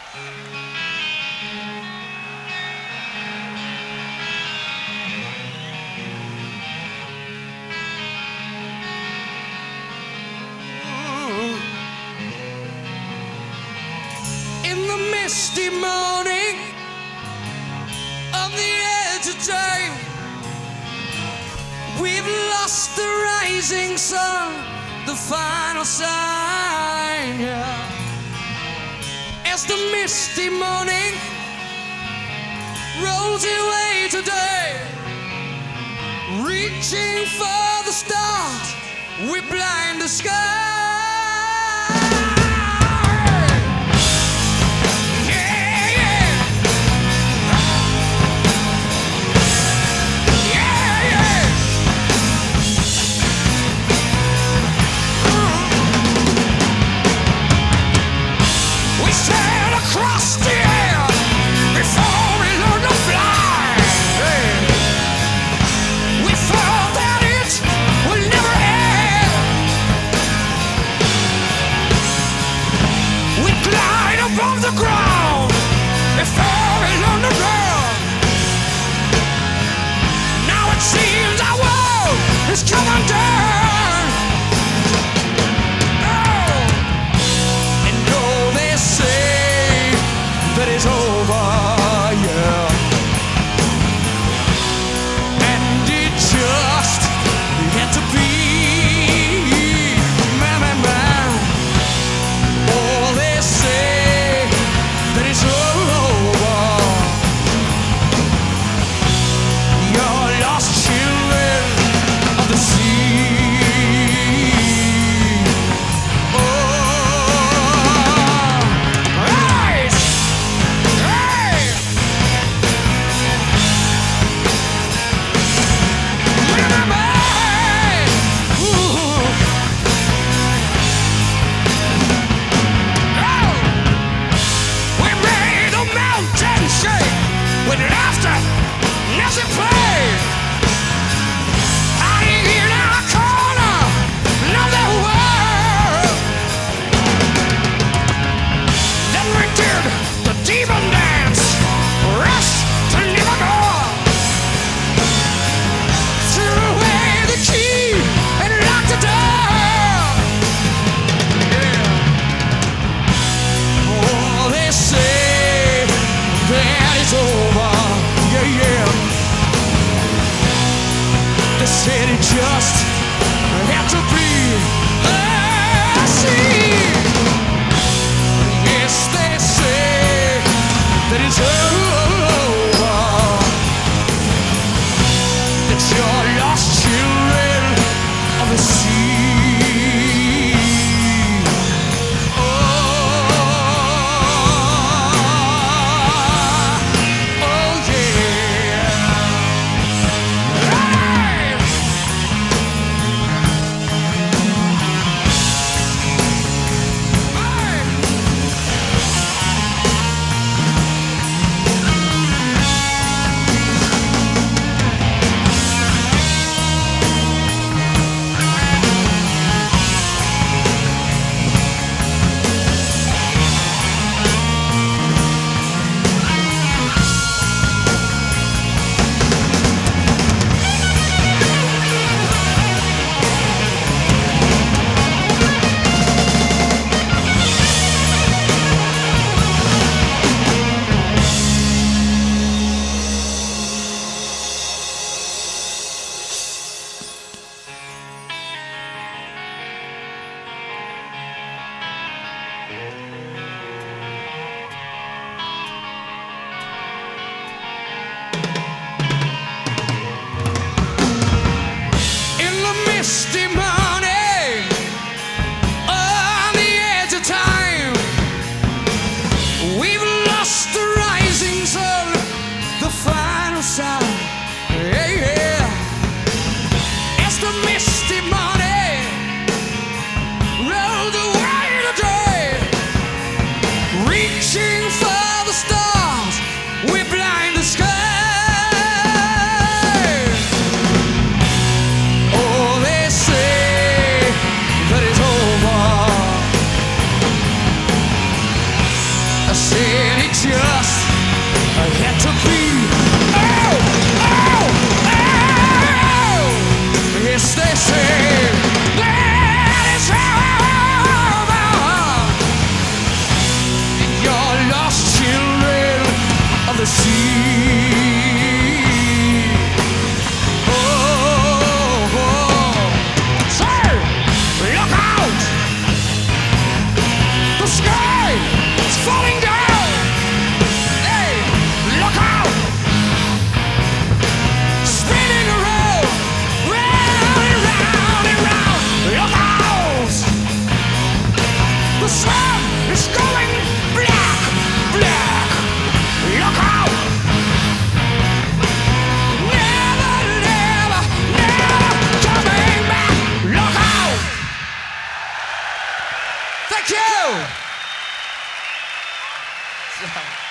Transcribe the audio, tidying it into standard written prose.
In the misty morning on the edge of time, we've lost the rising sun, the final sign, yeah. As the misty morning rolls away today, reaching for the stars, we blind the sky. The ground before we learn to run. Now it seems our world is coming down. Oh. And though they say that it's over, yeah, and it just had to be, man, man, man. All they say that it's over. You're lost children of the sea. Oh, rise! Hey! Remember! Ooh. Mountain shake with laughter, music play. Hiding in our corner, another world. Then we did the demon dance, rush to Nevermore. Threw away the key and locked the door. Yeah. Oh, they say that it's over, yeah, yeah. They said it just had to be. I see. Yes, they say that it's over, that you're lost children of the sea. Oh. Misty morning on the edge of time, we've lost the rising sun, the final sound, yeah, yeah. As the misty morning rolled away today, reaching for the stars, we blind the sky. said it just had to be. Oh, oh, oh. Yes, they say that it's over. You're lost children of the sea. Oh, oh. Say, look out! The sky is falling down. Hey, look out! Spinning around, round and round and round. Look out! The sun is going black, black. Look out! Never, never, never coming back. Look out! Thank you!